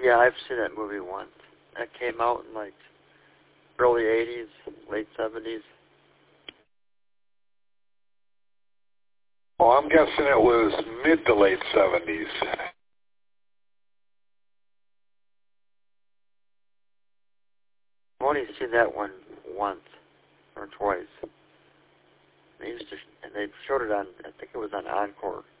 Yeah, I've seen that movie once. That came out in like early 80s, late 70s. Well, I'm guessing it was mid to late 70s. I've only seen that one once or twice. And they showed it on, I think it was on Encore.